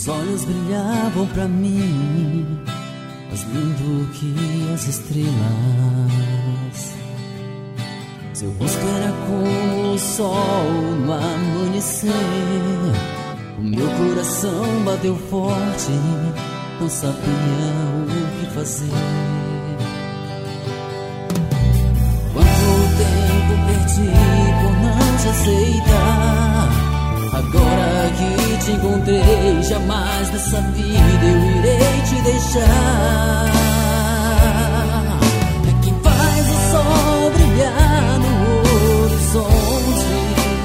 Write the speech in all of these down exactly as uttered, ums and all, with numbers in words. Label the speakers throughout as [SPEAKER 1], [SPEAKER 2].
[SPEAKER 1] Seus olhos brilhavam pra mim, mais lindo que as estrelas. Seu rosto era como o sol no amanhecer. O meu coração bateu forte, não sabia o que fazer. Quanto tempo perdi por não te aceitar. Agora que te encontrei, jamais nessa vida eu irei te deixar. É quem faz o sol brilhar no horizonte,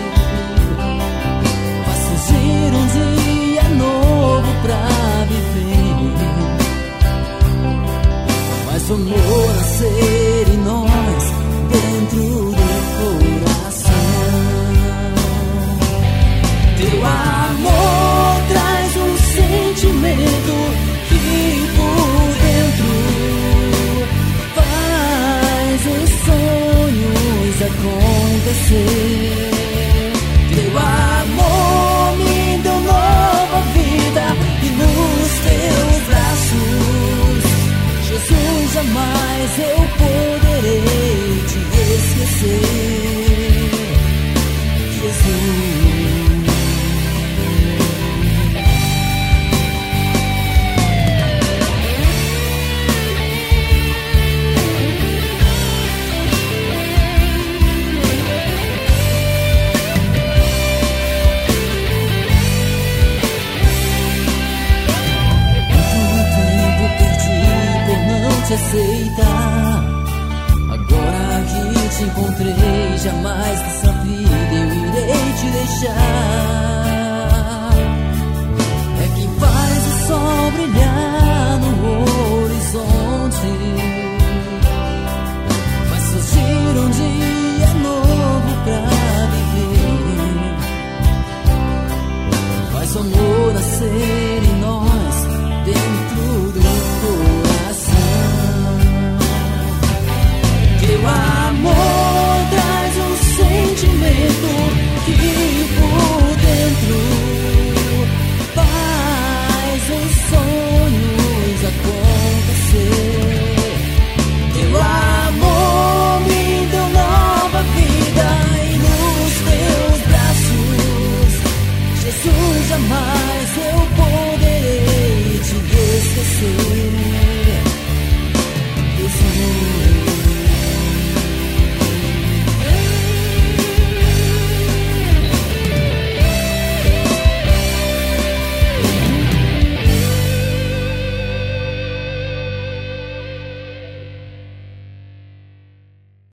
[SPEAKER 1] faz surgir um dia novo pra viver, faz o amor nascer em nós, dentro do coração. Teu amor traz um sentimento que por dentro faz os sonhos acontecer. Teu amor me deu nova vida e nos teus braços, Jesus, jamais eu poderei te esquecer. Jesus. Te aceitar. Agora que te encontrei, jamais nessa vida eu irei te deixar. É quem faz o sol brilhar no horizonte, faz surgir um dia novo pra viver, faz o amor nascer em nós, dentro do coração. Teu amor traz um sentimento que por dentro faz os sonhos acontecer. Teu amor me deu nova vida e nos teus braços, Jesus, jamais